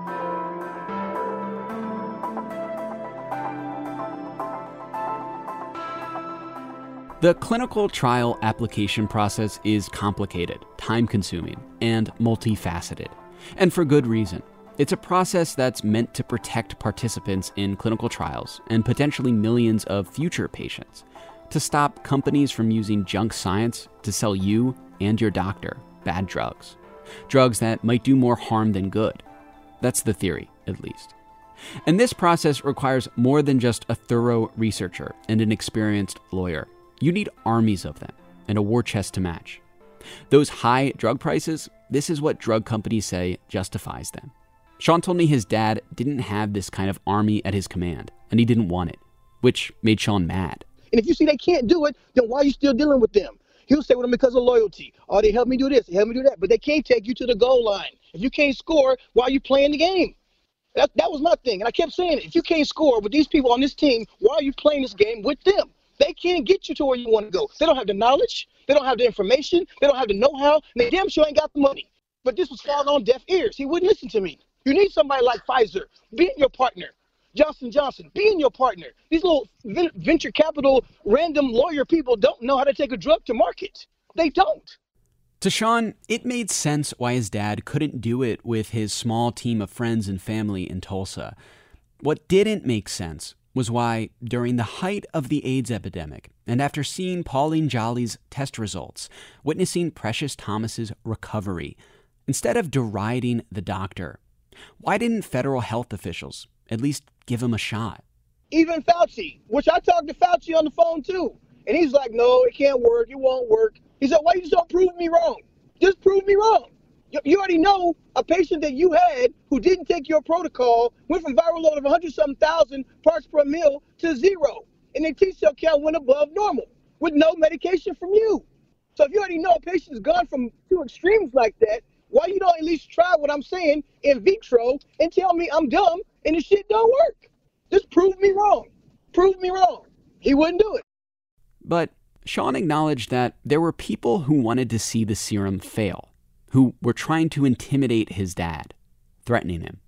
The clinical trial application process is complicated, time-consuming, and multifaceted. And for good reason. It's a process that's meant to protect participants in clinical trials and potentially millions of future patients, to stop companies from using junk science to sell you and your doctor bad drugs, drugs that might do more harm than good. That's the theory, at least. And this process requires more than just a thorough researcher and an experienced lawyer. You need armies of them and a war chest to match. Those high drug prices, this is what drug companies say justifies them. Sean told me his dad didn't have this kind of army at his command, and he didn't want it, which made Sean mad. And if you see they can't do it, then why are you still dealing with them? He'll say with them because of loyalty. Oh, they help me do this, they help me do that, but they can't take you to the goal line. If you can't score, why are you playing the game? That, that was my thing, and I kept saying it. If you can't score with these people on this team, why are you playing this game with them? They can't get you to where you want to go. They don't have the knowledge. They don't have the information. They don't have the know-how. And they damn sure ain't got the money. But this was falling on deaf ears. He wouldn't listen to me. You need somebody like Pfizer being your partner. Johnson and Johnson being your partner. These little venture capital, random lawyer people don't know how to take a drug to market. They don't. To Sean, it made sense why his dad couldn't do it with his small team of friends and family in Tulsa. What didn't make sense was why, during the height of the AIDS epidemic, and after seeing Pauline Jolly's test results, witnessing Precious Thomas's recovery, instead of deriding the doctor, why didn't federal health officials at least give him a shot? Even Fauci, which I talked to Fauci on the phone too, and he's like, no, it can't work, it won't work. He said, why you just don't prove me wrong? Just prove me wrong. You already know a patient that you had who didn't take your protocol went from viral load of one hundred something thousand parts per mil to zero. And their T-cell count went above normal with no medication from you. So if you already know a patient's gone from two extremes like that, why you don't at least try what I'm saying in vitro and tell me I'm dumb and this shit don't work? Just prove me wrong. Prove me wrong. He wouldn't do it. But Sean acknowledged that there were people who wanted to see the serum fail, who were trying to intimidate his dad, threatening him.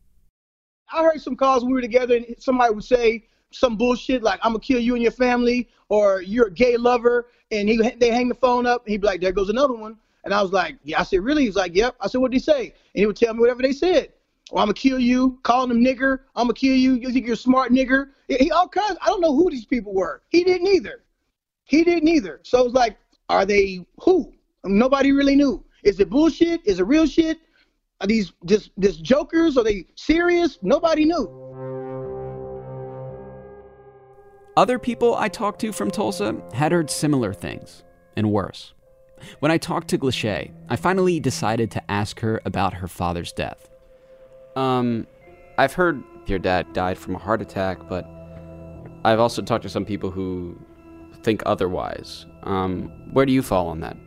I heard some calls when we were together and somebody would say some bullshit like, I'm going to kill you and your family, or you're a gay lover, and he they hang the phone up, and he'd be like, there goes another one. And I was like, yeah. I said, really? He's like, yep. I said, what did he say? And he would tell me whatever they said. Or I'm going to kill you, calling him nigger, I'm going to kill you, you think you're a smart nigger. He, all kinds, I don't know who these people were. He didn't either. He didn't either. So it was like, are they who? Nobody really knew. Is it bullshit? Is it real shit? Are these just, just jokers? Are they serious? Nobody knew. Other people I talked to from Tulsa had heard similar things, and worse. When I talked to Glacé, I finally decided to ask her about her father's death. Um, I've heard your dad died from a heart attack, but I've also talked to some people who think otherwise. Um, where do you fall on that?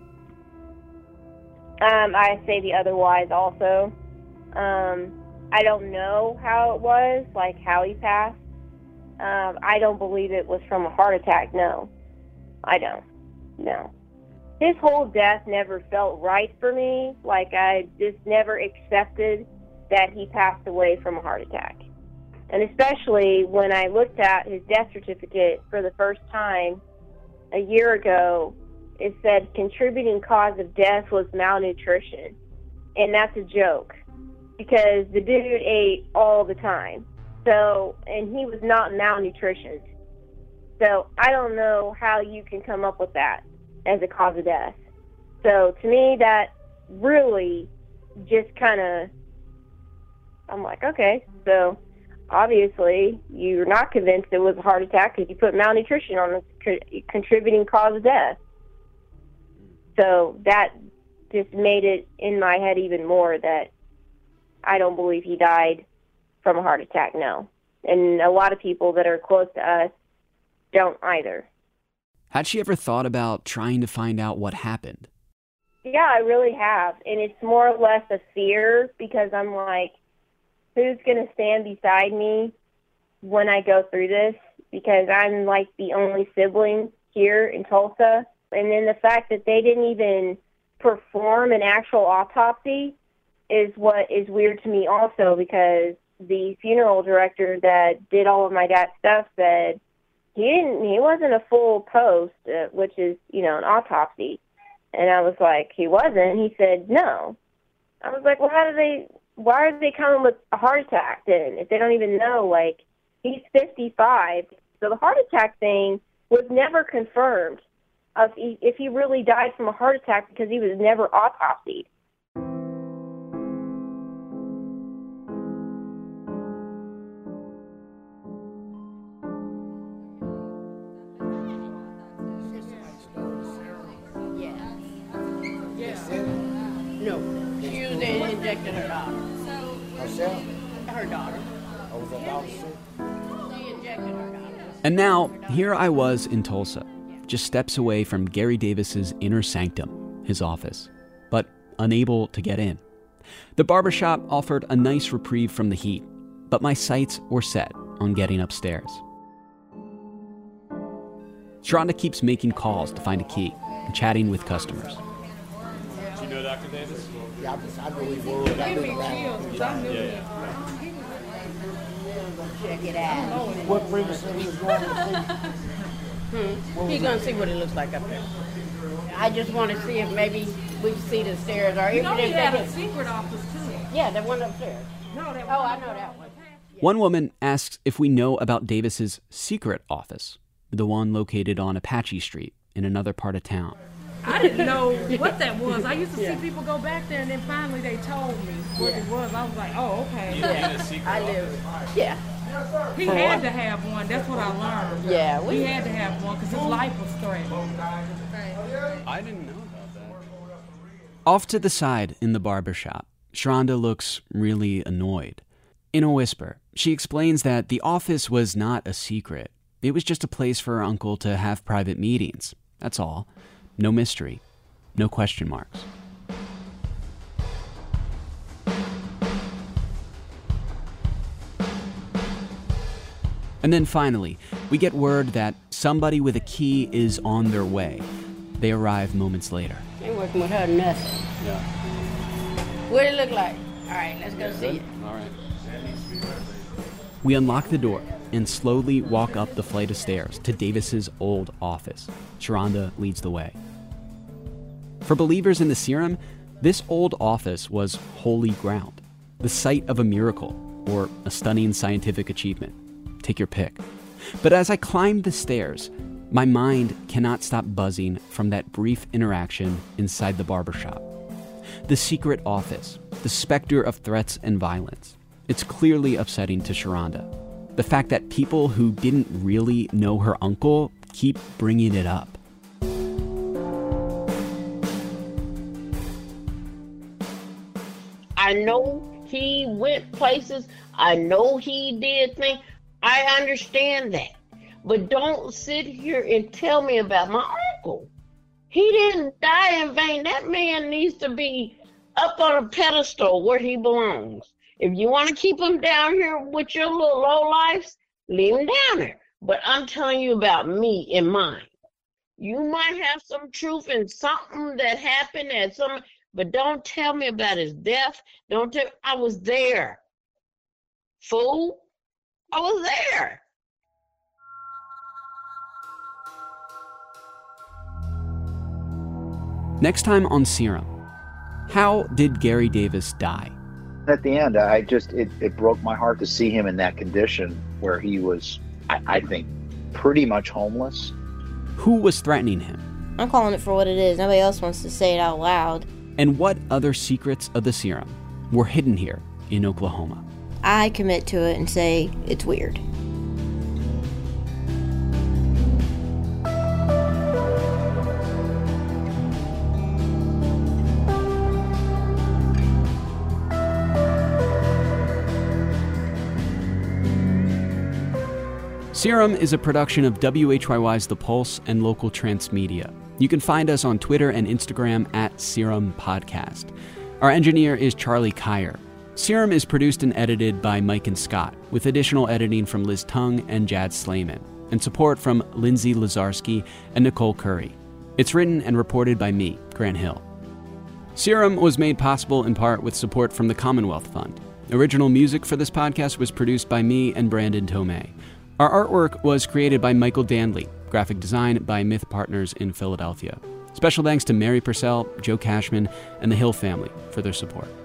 Um, I say the otherwise also. Um, I don't know how it was, like how he passed. Um, I don't believe it was from a heart attack, no. I don't, no. His whole death never felt right for me. Like, I just never accepted that he passed away from a heart attack. And especially when I looked at his death certificate for the first time a year ago, it said contributing cause of death was malnutrition. And that's a joke because the dude ate all the time. So, and he was not malnutritioned. So I don't know how you can come up with that as a cause of death. So to me, that really just kind of, I'm like, okay, so obviously you're not convinced it was a heart attack because you put malnutrition on the contributing cause of death. So that just made it in my head even more that I don't believe he died from a heart attack, no. And a lot of people that are close to us don't either. Had she ever thought about trying to find out what happened? Yeah, I really have. And it's more or less a fear because I'm like, who's going to stand beside me when I go through this? Because I'm like the only sibling here in Tulsa. And then the fact that they didn't even perform an actual autopsy is what is weird to me also, because the funeral director that did all of my dad's stuff said he didn't, he wasn't a full post, uh, which is, you know, an autopsy. And I was like, he wasn't? He said, no. I was like, well, how do they, why are they coming with a heart attack then if they don't even know? Like, he's fifty-five. So the heart attack thing was never confirmed if he, if he really died from a heart attack because he was never autopsied. No, she used it and injected her daughter. Herself? Her daughter. Oh, was that daughter sick? She injected her daughter. And now, here I was in Tulsa, just steps away from Gary Davis's inner sanctum, his office, but unable to get in. The barbershop offered a nice reprieve from the heat, but my sights were set on getting upstairs. Sharonda keeps making calls to find a key and chatting with customers. Do you know Doctor Davis? Yeah, I, I know he was. I've been around. Yeah, yeah. Check it out. What previous he was going to see? Hmm. He's going to see what it looks like up there. I just want to see if maybe we can see the stairs. Or You if know they he had a can- secret office too. Yeah, that one upstairs. No, that Oh, I know that one. One woman asks if we know about Davis's secret office, the one located on Apache Street in another part of town. I didn't know what that was. I used to Yeah. see people go back there, and then finally they told me what Yeah. it was. I was like, oh, okay. Yeah. I live. Yeah. He For had what? to have one. That's what I learned. Yeah, we- he had to have one because his life was threatened. I didn't know about that. Off to the side in the barbershop, Sharonda looks really annoyed. In a whisper, she explains that the office was not a secret. It was just a place for her uncle to have private meetings. That's all. No mystery. No question marks. And then finally, we get word that somebody with a key is on their way. They arrive moments later. Ain't working with her nothing. Yeah. What did it look like? All right, let's go see it. All right. We unlock the door and slowly walk up the flight of stairs to Davis's old office. Sharonda leads the way. For believers in the serum, this old office was holy ground, the site of a miracle or a stunning scientific achievement. Take your pick. But as I climb the stairs, my mind cannot stop buzzing from that brief interaction inside the barbershop. The secret office, the specter of threats and violence. It's clearly upsetting to Sharonda. The fact that people who didn't really know her uncle keep bringing it up. I know he went places. I know he did things. I understand that. But don't sit here and tell me about my uncle. He didn't die in vain. That man needs to be up on a pedestal where he belongs. If you want to keep him down here with your little low lives, leave him down there. But I'm telling you about me and mine. You might have some truth in something that happened at some, but don't tell me about his death. Don't tell. I was there, fool. I was there. Next time on Serum, how did Gary Davis die? At the end, I just, it, it broke my heart to see him in that condition where he was, I, I think, pretty much homeless. Who was threatening him? I'm calling it for what it is. Nobody else wants to say it out loud. And what other secrets of the serum were hidden here in Oklahoma? I commit to it and say it's weird. Serum is a production of W H Y Y's The Pulse and local Transmedia. You can find us on Twitter and Instagram at Serum Podcast. Our engineer is Charlie Kyer. Serum is produced and edited by Mike and Scott, with additional editing from Liz Tung and Jad Slayman, and support from Lindsay Lazarski and Nicole Curry. It's written and reported by me, Grant Hill. Serum was made possible in part with support from the Commonwealth Fund. Original music for this podcast was produced by me and Brandon Tomei. Our artwork was created by Michael Danley, graphic design by Myth Partners in Philadelphia. Special thanks to Mary Purcell, Joe Cashman, and the Hill family for their support.